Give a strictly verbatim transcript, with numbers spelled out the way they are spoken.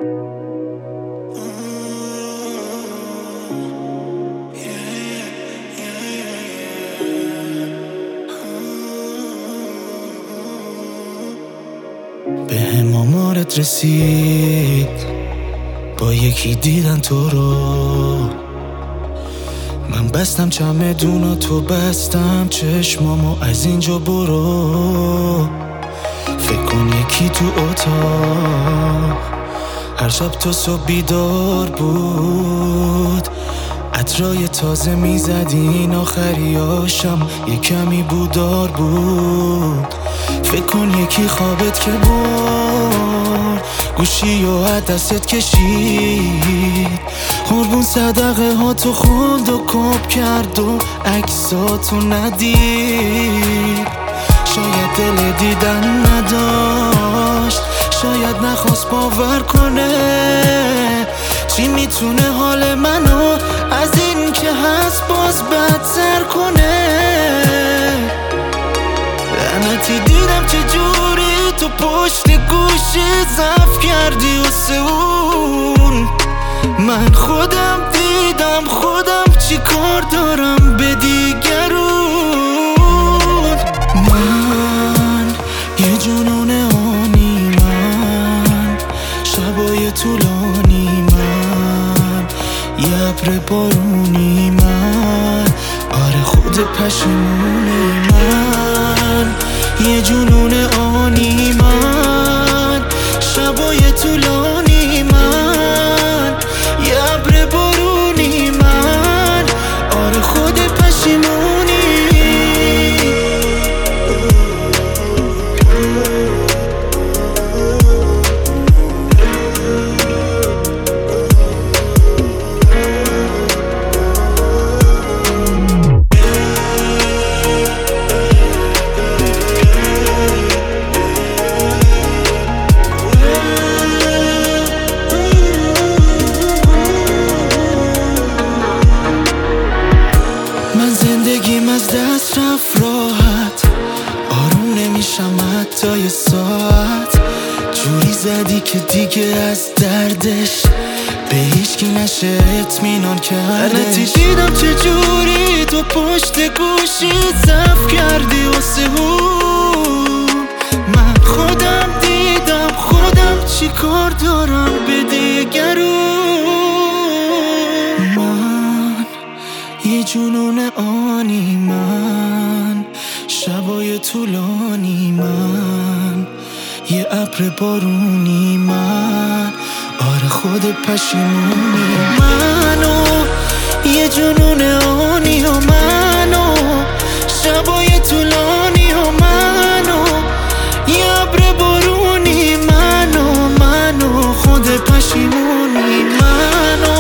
به هم آمارت رسید، با یکی دیدن تو رو. من بستم چمدونا، تو بستم چشمامو، از اینجا برو. فکر کن یکی تو اتاق هر شب تا صبح بیدار بود، عطرای تازه میزدین، آخریاشم یه کمی بودار بود. فکر کن یکی خوابت که برد، گوشی و از دستت کشید، قربون صدقه ها تو خوند و کپ کرد و عکساتو ندید. شاید دل دیدن نداشت، شاید نخواست باور کنه. چی میتونه حال منو از این که هست باز بدتر کنه؟ لعنتی دیدم چه جوری تو پشت گوشی ضعف کردی و سئول. من خودم دیدم خودم چی کار دارم به دیگرون. من یه جنون آنی، من شبای طولانی، من یه ابر بارونی، من آره خود پشیمونی. من یه جنون آنی، من شبای طولانی، من یه ابر بارونی، من آره خود پشیمونی. زندگیم از دست رفت راحت، آروم نمیشم حتی یه ساعت. جوری زدی که دیگه از دردش به هیچکی نشه اطمینان کردش. لعنتی دیدم چه جوری تو پشت گوشی ضعف کردی و سئول. من خودم دیدم خودم چی کار دارم به دیگرون. من یه جنون آنی، من شبای طولانی، من یه ابر بارونی، من آره خود پشیمونی. منو یه جنون آنی و منو شبای طولانی و منو یه ابر بارونی، منو منو خود پشیمونی. منو